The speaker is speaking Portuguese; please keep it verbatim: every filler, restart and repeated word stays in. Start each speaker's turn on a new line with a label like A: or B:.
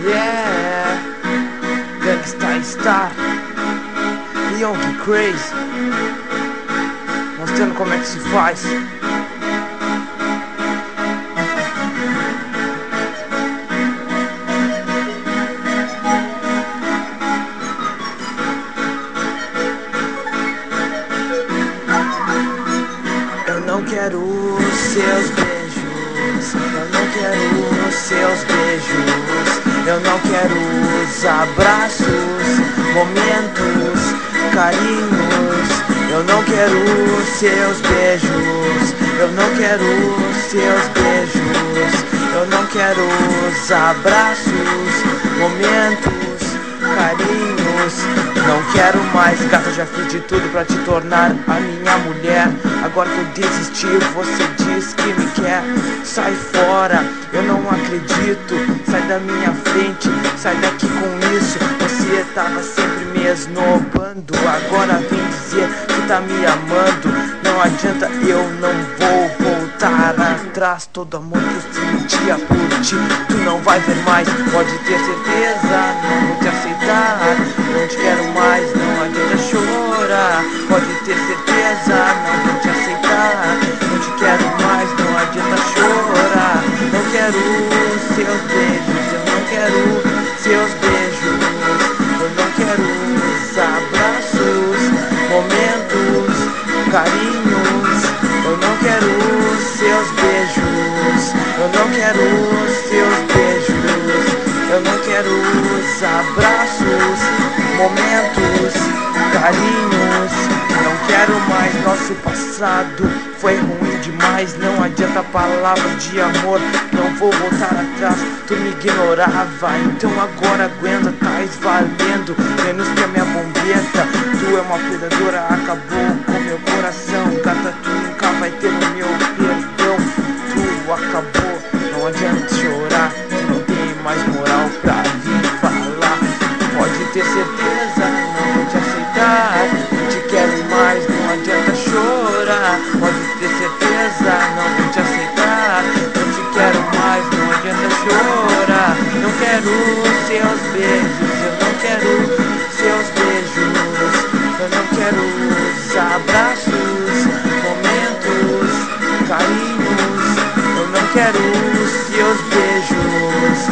A: Yeah, Gangsta Star, Young Crazy, mostrando como é que se faz. Eu não quero os seus beijos, eu não quero os seus beijos, eu não quero os abraços, momentos, carinhos. Eu não quero os seus beijos, eu não quero os seus beijos, eu não quero os abraços, momentos, carinhos. Não quero mais, gata, já fiz de tudo pra te tornar a minha mulher. Agora que eu desisti, você diz que me quer. Sai fora, eu não acredito. Sai da minha frente, sai daqui com isso. Você tava sempre me esnobando, agora vem dizer que tá me amando. Não adianta, eu não vou voltar atrás. Todo amor que eu sentia por ti, tu não vai ver mais. Pode ter certeza, não vou te aceitar. Não te quero mais, não adianta chorar. Pode ter certeza, não vou te aceitar. Não te quero mais, não adianta chorar. Não quero os seus beijos, eu não quero seus beijos, eu não quero os abraços, momentos, carinhos. Eu não quero os seus beijos, eu não quero os seus beijos, eu não quero os abraços, momentos, carinhos. Não quero mais, nosso passado foi ruim demais. Não adianta palavras de amor, não vou voltar atrás. Tu me ignorava, então agora aguenta, tá valendo. Menos que a minha bombeta, tu é uma predadora, acabou com meu coração. Gata, tu nunca vai ter o meu perdão. Tu acabou, não adianta chorar, tu não tem mais moral pra vir falar. Pode ter certeza, não vou te aceitar. Não te quero mais, não adianta chorar. Pode ter certeza, não vou te aceitar. Não te quero mais, não adianta chorar. Não quero os seus beijos, eu não quero seus beijos, eu não quero os abraços, momentos, carinhos. Eu não quero os seus beijos,